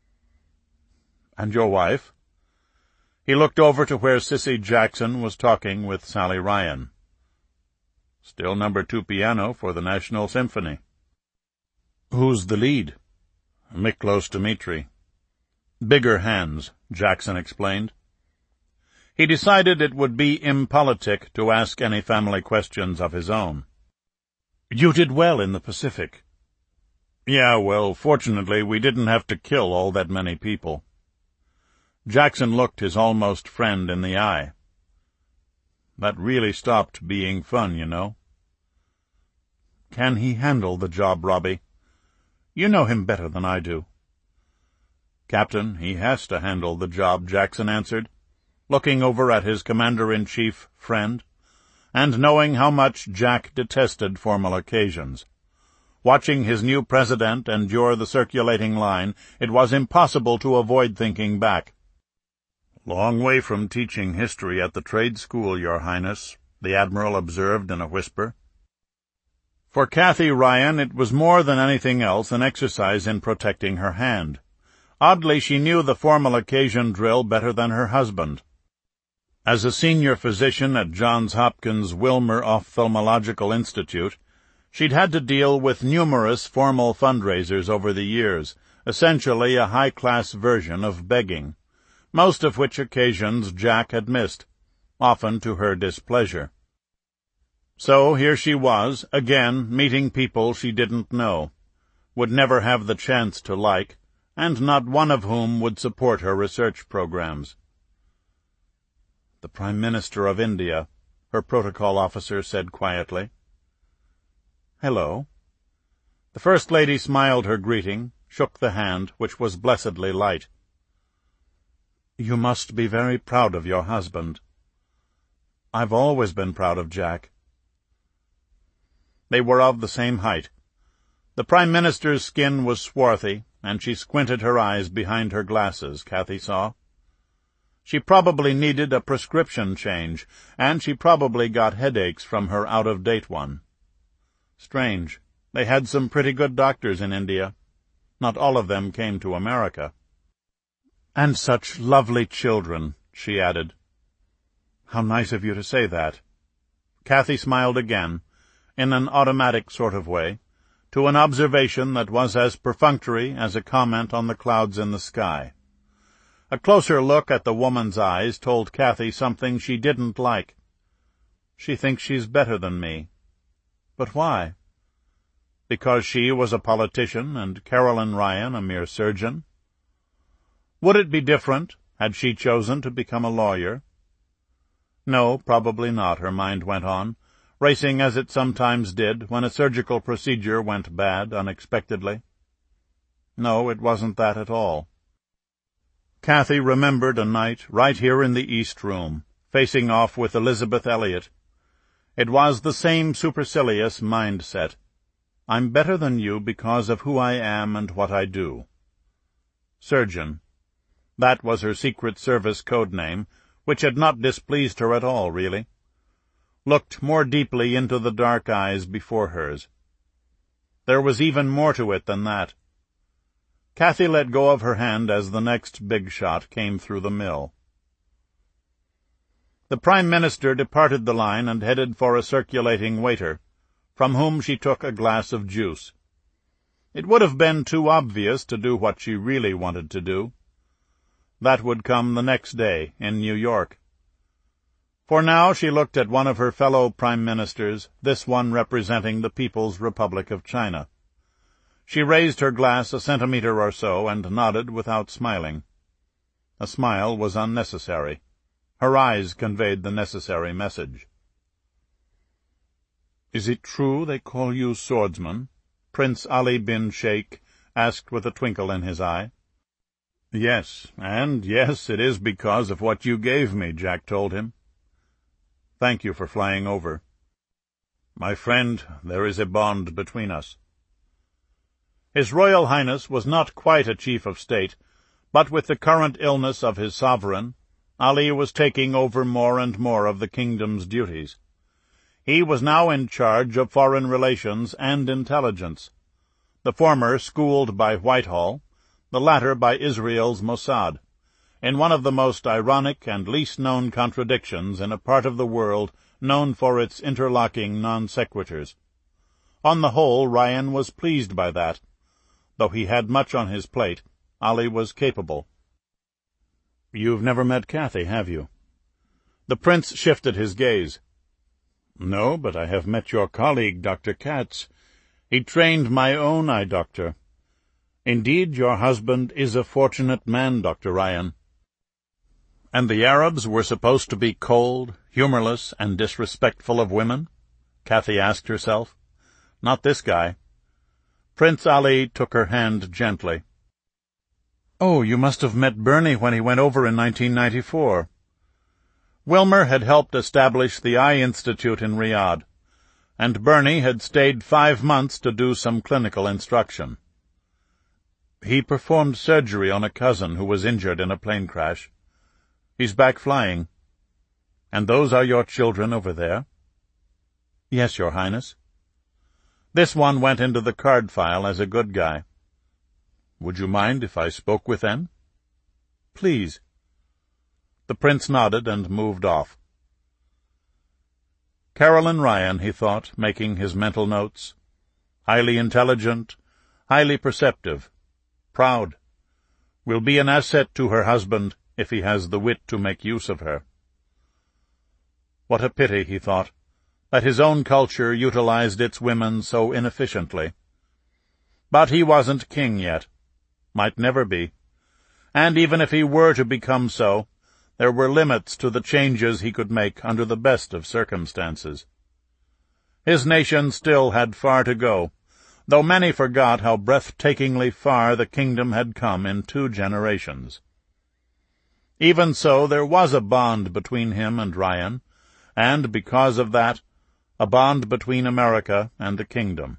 "And your wife?" He looked over to where Sissy Jackson was talking with Sally Ryan. "Still number 2 piano for the National Symphony." "Who's the lead?" "Miklos Dmitri." "Bigger hands," Jackson explained. He decided it would be impolitic to ask any family questions of his own. "You did well in the Pacific." "Yeah, well, fortunately we didn't have to kill all that many people." Jackson looked his almost friend in the eye. "That really stopped being fun, you know." "Can he handle the job, Robbie? You know him better than I do." "Captain, he has to handle the job," Jackson answered, looking over at his commander-in-chief friend, and knowing how much Jack detested formal occasions. Watching his new president endure the circulating line, it was impossible to avoid thinking back. "Long way from teaching history at the trade school, Your Highness," the Admiral observed in a whisper. For Cathy Ryan it was more than anything else an exercise in protecting her hand. Oddly, she knew the formal occasion drill better than her husband. As a senior physician at Johns Hopkins Wilmer Ophthalmological Institute, she'd had to deal with numerous formal fundraisers over the years, essentially a high-class version of begging, most of which occasions Jack had missed, often to her displeasure. So here she was, again, meeting people she didn't know, would never have the chance to like, and not one of whom would support her research programs. "The Prime Minister of India," her protocol officer said quietly. "Hello." The First Lady smiled her greeting, shook the hand, which was blessedly light. "You must be very proud of your husband." "I've always been proud of Jack." They were of the same height. The Prime Minister's skin was swarthy, and she squinted her eyes behind her glasses, Cathy saw. She probably needed a prescription change, and she probably got headaches from her out-of-date one. Strange. They had some pretty good doctors in India. Not all of them came to America. "And such lovely children," she added. "How nice of you to say that." Cathy smiled again, in an automatic sort of way, to an observation that was as perfunctory as a comment on the clouds in the sky. A closer look at the woman's eyes told Cathy something she didn't like. "She thinks she's better than me." But why? Because she was a politician and Caroline Ryan a mere surgeon? Would it be different had she chosen to become a lawyer? No, probably not, her mind went on, racing as it sometimes did when a surgical procedure went bad unexpectedly. No, it wasn't that at all. Cathy remembered a night right here in the East Room, facing off with Elizabeth Elliot. It was the same supercilious mindset. I'm better than you because of who I am and what I do. Surgeon. That was her Secret Service code name, which had not displeased her at all, really. Looked more deeply into the dark eyes before hers. There was even more to it than that. Cathy let go of her hand as the next big shot came through the mill. The Prime Minister departed the line and headed for a circulating waiter, from whom she took a glass of juice. It would have been too obvious to do what she really wanted to do. That would come the next day, in New York. For now she looked at one of her fellow prime ministers, this one representing the People's Republic of China. She raised her glass a centimeter or so and nodded without smiling. A smile was unnecessary. Her eyes conveyed the necessary message. "Is it true they call you swordsman?" Prince Ali bin Sheikh asked with a twinkle in his eye. "Yes, and yes, it is because of what you gave me," Jack told him. "Thank you for flying over." "My friend, there is a bond between us." His Royal Highness was not quite a chief of state, but with the current illness of his sovereign, Ali was taking over more and more of the kingdom's duties. He was now in charge of foreign relations and intelligence, the former schooled by Whitehall, the latter by Israel's Mossad, in one of the most ironic and least-known contradictions in a part of the world known for its interlocking non-sequiturs. On the whole, Ryan was pleased by that. Though he had much on his plate, Ali was capable. "You've never met Cathy, have you?" The prince shifted his gaze. "No, but I have met your colleague, Dr. Katz. He trained my own eye doctor. Indeed, your husband is a fortunate man, Dr. Ryan." And the Arabs were supposed to be cold, humorless, and disrespectful of women? Cathy asked herself. Not this guy. Prince Ali took her hand gently. "Oh, you must have met Bernie when he went over in 1994. Wilmer had helped establish the Eye Institute in Riyadh, and Bernie had stayed 5 months to do some clinical instruction. He performed surgery on a cousin who was injured in a plane crash. He's back flying. And those are your children over there?" "Yes, Your Highness." This one went into the card file as a good guy. "Would you mind if I spoke with them?" "Please." The prince nodded and moved off. Caroline Ryan, he thought, making his mental notes. Highly intelligent, highly perceptive, proud. Will be an asset to her husband if he has the wit to make use of her. What a pity, he thought, that his own culture utilized its women so inefficiently. But he wasn't king yet. Might never be. And even if he were to become so, there were limits to the changes he could make under the best of circumstances. His nation still had far to go, though many forgot how breathtakingly far the kingdom had come in 2 generations. Even so, there was a bond between him and Ryan, and, because of that, a bond between America and the kingdom.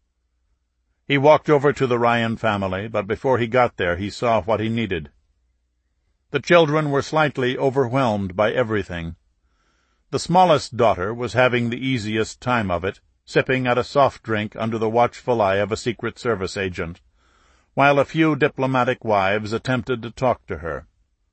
He walked over to the Ryan family, but before he got there he saw what he needed. The children were slightly overwhelmed by everything. The smallest daughter was having the easiest time of it, sipping at a soft drink under the watchful eye of a Secret Service agent, while a few diplomatic wives attempted to talk to her.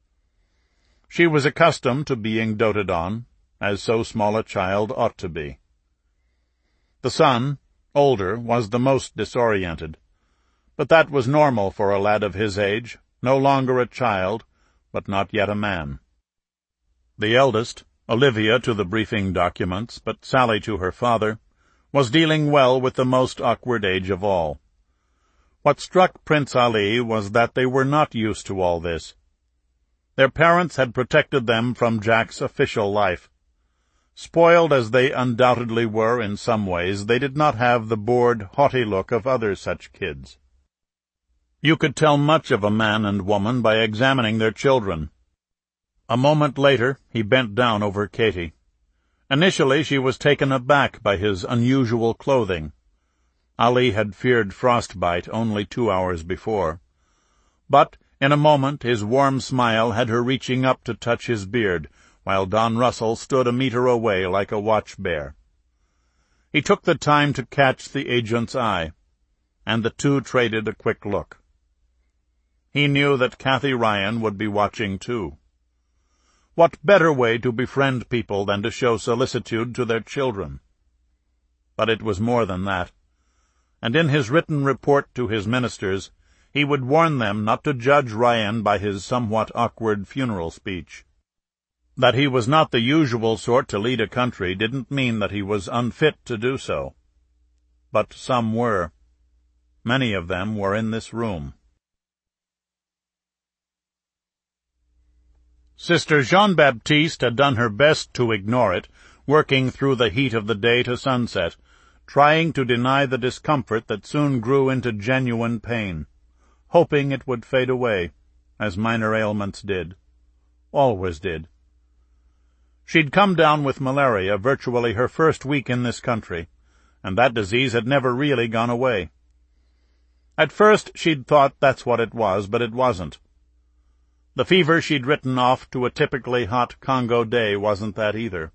She was accustomed to being doted on, as so small a child ought to be. The son, older, was the most disoriented, but that was normal for a lad of his age, no longer a child, but not yet a man. The eldest, Olivia to the briefing documents, but Sally to her father, was dealing well with the most awkward age of all. What struck Prince Ali was that they were not used to all this. Their parents had protected them from Jack's official life. Spoiled as they undoubtedly were in some ways, they did not have the bored, haughty look of other such kids. You could tell much of a man and woman by examining their children. A moment later, he bent down over Katie. Initially, she was taken aback by his unusual clothing. Ali had feared frostbite only 2 hours before. But, in a moment, his warm smile had her reaching up to touch his beard, while Don Russell stood a meter away like a watch-bear. He took the time to catch the agent's eye, and the two traded a quick look. He knew that Kathy Ryan would be watching too. What better way to befriend people than to show solicitude to their children? But it was more than that, and in his written report to his ministers, he would warn them not to judge Ryan by his somewhat awkward funeral speech. That he was not the usual sort to lead a country didn't mean that he was unfit to do so. But some were. Many of them were in this room. Sister Jean-Baptiste had done her best to ignore it, working through the heat of the day to sunset, trying to deny the discomfort that soon grew into genuine pain, hoping it would fade away, as minor ailments did. Always did. She'd come down with malaria virtually her first week in this country, and that disease had never really gone away. At first she'd thought that's what it was, but it wasn't. The fever she'd written off to a typically hot Congo day wasn't that either.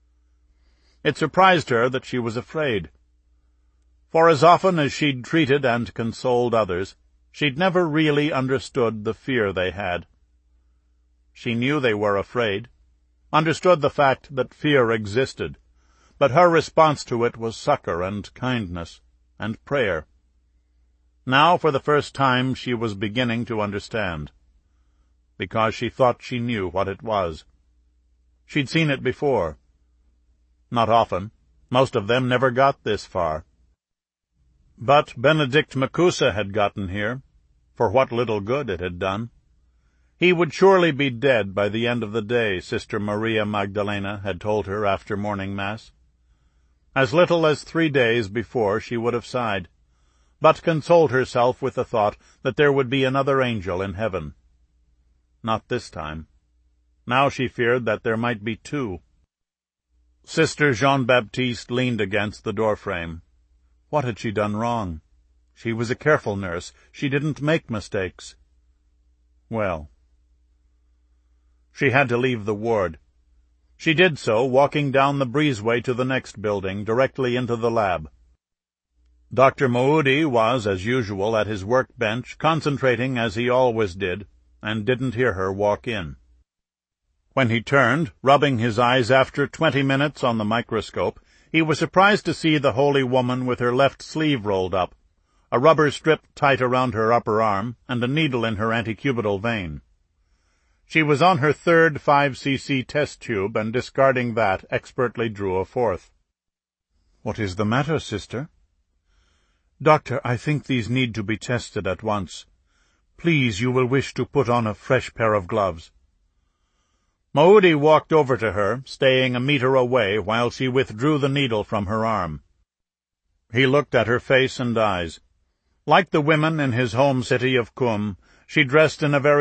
It surprised her that she was afraid. For as often as she'd treated and consoled others, she'd never really understood the fear they had. She knew they were afraid, understood the fact that fear existed, but her response to it was succor and kindness and prayer. Now, for the first time, she was beginning to understand, because she thought she knew what it was. She'd seen it before. Not often. Most of them never got this far. But Benedict Macusa had gotten here, for what little good it had done. He would surely be dead by the end of the day, Sister Maria Magdalena had told her after morning Mass. As little as 3 days before she would have sighed, but consoled herself with the thought that there would be another angel in heaven. Not this time. Now she feared that there might be 2. Sister Jean-Baptiste leaned against the doorframe. What had she done wrong? She was a careful nurse. She didn't make mistakes. Well, she had to leave the ward. She did so, walking down the breezeway to the next building, directly into the lab. Dr. Moody was, as usual, at his workbench, concentrating as he always did, and didn't hear her walk in. When he turned, rubbing his eyes after 20 minutes on the microscope, he was surprised to see the holy woman with her left sleeve rolled up, a rubber strip tight around her upper arm, and a needle in her antecubital vein. She was on her 3rd 5cc test tube, and discarding that, expertly drew a 4th. "What is the matter, sister?" "Doctor, I think these need to be tested at once. Please, you will wish to put on a fresh pair of gloves." Maudie walked over to her, staying a meter away while she withdrew the needle from her arm. He looked at her face and eyes. Like the women in his home city of Qum, she dressed in a very